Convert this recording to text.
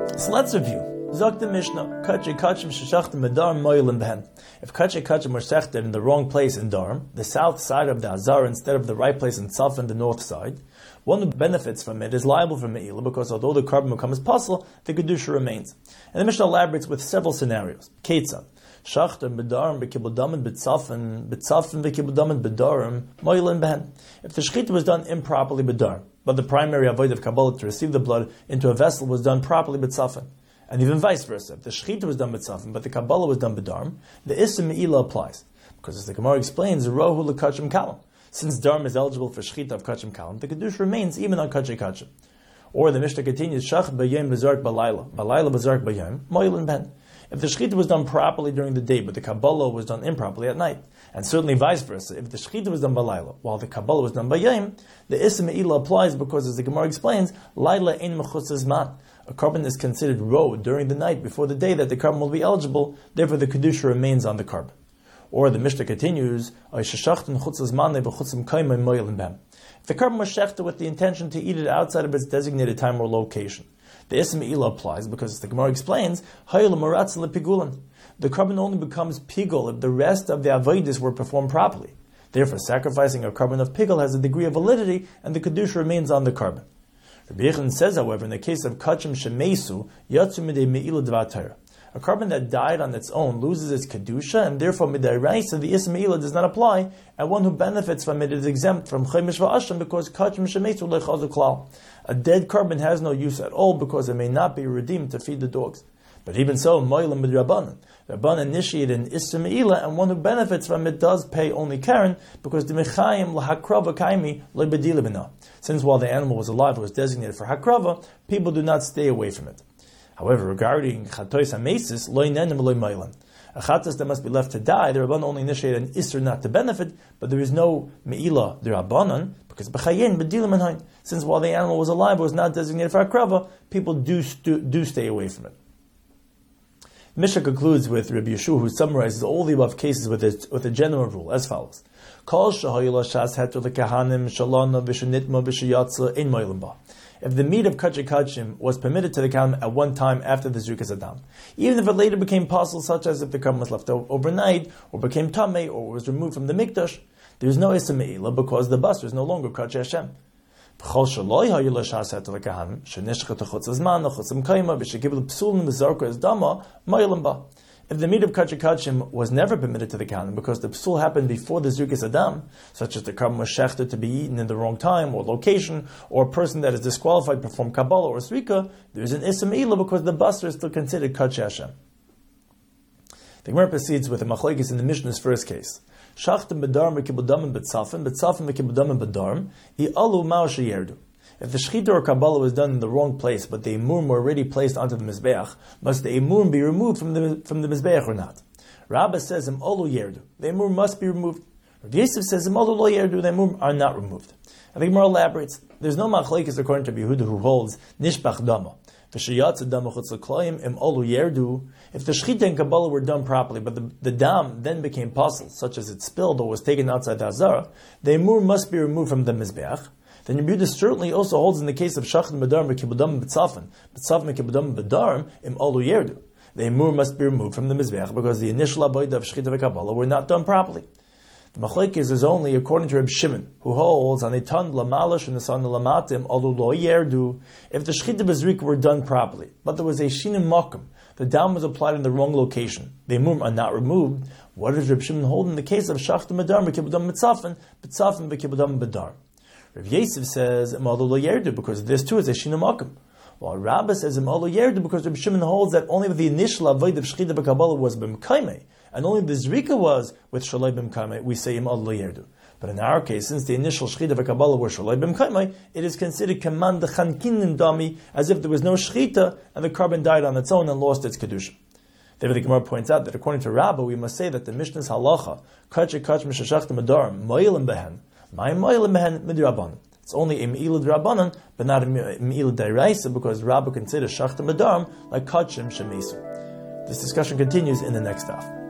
So let's review. Zok the Mishnah, Kachay Kachim Sheshachtim B'Darm Moilim Behen. If Kachay Kachim were shechted in the wrong place in Darm, the south side of the Azar instead of the right place in Tzafin, the north side, one who benefits from it is liable for Me'ilah because although the carbon becomes puzzle, the Kedusha remains. And the Mishnah elaborates with several scenarios. Ketzad. Shachtim B'Darm B'Kibudamin B'Tzafin B'Kibudamin B'Darm Moilim Behen. If the Shechita was done improperly B'Darm, but the primary avoid of Kabbalah to receive the blood into a vessel was done properly B'Tzafin, and even vice versa. If the Shechita was done B'Tzafin, but the Kabbalah was done B'Darm, the Issa Me'ilah applies. Because as the Gemara explains, Rohu L'Kachim Kalam. Since Darm is eligible for Shechita of Kachim Kalam, the Kedush remains even on Kachay Kachim. Or the Mishnah continues, Shach B'Yem B'Zark B'Layla B'Zark B'Yem, Moilin Ben. If the Shechita was done properly during the day, but the Kabbalah was done improperly at night, and certainly vice versa, if the Shechita was done by Laila, while the Kabbalah was done by Yom, the Issa Me'ilah applies because, as the Gemara explains, Laila Ein Mechutz Zman. A carbon is considered row during the night before the day that the carbon will be eligible, therefore the Kedusha remains on the carbon. Or the Mishnah continues, If the carbon was shechted with the intention to eat it outside of its designated time or location, the Issa Me'ilah applies because, as the Gemara explains, the carbon only becomes pigul if the rest of the avodas were performed properly. Therefore, sacrificing a carbon of pigul has a degree of validity, and the Kedusha remains on the carbon. Rabbi Yechon says, however, in the case of kachim shemesu, yatsu midei me'ilah d'var Torah, a carbon that died on its own loses its kedusha, and therefore midei raisa, the Issa Me'ilah does not apply, and one who benefits from it is exempt from chemesh va'asham because kachim shemesu lechazu klal. A dead carbon has no use at all because it may not be redeemed to feed the dogs. But even so, mo'ilim b'drabanan. The Rabban initiated an Issa Me'ilah, and one who benefits from it does pay only Karen, because the Mechayim l'hakrava kaimi le'bedila b'na. Since while the animal was alive, it was designated for hakrava, people do not stay away from it. However, regarding chatois hamesis, lo inenim lo mo'ilim. A chatas that must be left to die, the Rabban only initiated an Isser not to benefit, but there is no Me'ilah d'Rabbanan, because b'chayin b'dila menhain. Since while the animal was alive, it was not designated for hakrava, people do stay away from it. Mishnah concludes with Rabbi Yeshua, who summarizes all the above cases with a general rule as follows: If the meat of Kachay Kachim was permitted to the Kahanim at one time after the Zrikas Adam, even if it later became possible, such as if the carbon was left overnight, or became Tameh, or was removed from the Mikdash, there is no Issa Me'ilah because the basar is no longer Kachay Hashem. If the meat of Kachay Kachim was never permitted to the Kahanim because the psul happened before the Zrikas Adam, such as the carbon was shechted to be eaten in the wrong time or location, or a person that is disqualified to perform Kabbalah or Srika, there is an Issa Me'ilah because the basar is still considered Kachay Hashem. The Gemara proceeds with a machlekes in the Mishnah's first case. Shachtim b'darm v'kibudamin b'tzafin v'kibudamin b'darm i'alu ma'u sheyerdu. If the shechita or kabbalah was done in the wrong place, but the emurim were already placed onto the mizbeach, must the emurim be removed from the mizbeach or not? Rabbah says alu yerdu. The emurim must be removed. Rav Yosef says alu lo yerdu. The emurim are not removed. I think Gemara elaborates. There's no machlekes according to Yehuda who holds nishbach dama. If the shechita and kabbalah were done properly, but the dam then became puzzle, such as it spilled or was taken outside the azara, the emur must be removed from the mizbeach. Then Yehuda certainly also holds in the case of shachtim b'darm v'kibudamin b'tzafin v'kibudamin b'darm im alu yerdu. The emur must be removed from the mizbeach because the initial avodah of shechita and kabbalah were not done properly. The machlekes is only according to Reb Shimon, who holds on a ton lamalash and the son lamatim alu lo yerdu. If the shechita b'zrika were done properly, but there was a shinim makom, the dam was applied in the wrong location, the emum are not removed. What does Reb Shimon hold in the case of shachtim b'darm v'kibudamin b'tzafin v'kibudamin b'darm? Rav Yosef says alu lo yerdu because this too is a shinim makom. While Rabbah says alu yerdu because Reb Shimon holds that only the initial avodah of shechita b'kabbalah was b'mkaimei, and only the zrika was with shalai b'mkaimei, we say alu lo yerdu. But in our case, since the initial shechita v'kabbalah were shalai b'mkaimei, it is considered kaman d'chankinim dami, as if there was no shechita and the carbon died on its own and lost its kedusha. Therefore, the Gemara points out that according to Rabbah, we must say that the Mishnah's halacha kachay kachim sheshachtim adarm mo'ilim behen, my mo'ilim behen midrabanan. It's only a me'ilah d'Rabbanan, but not a me'ilah d'Oraisa, because Rabbah considers shachtim adarm like kachim shemesu. This discussion continues in the next daf.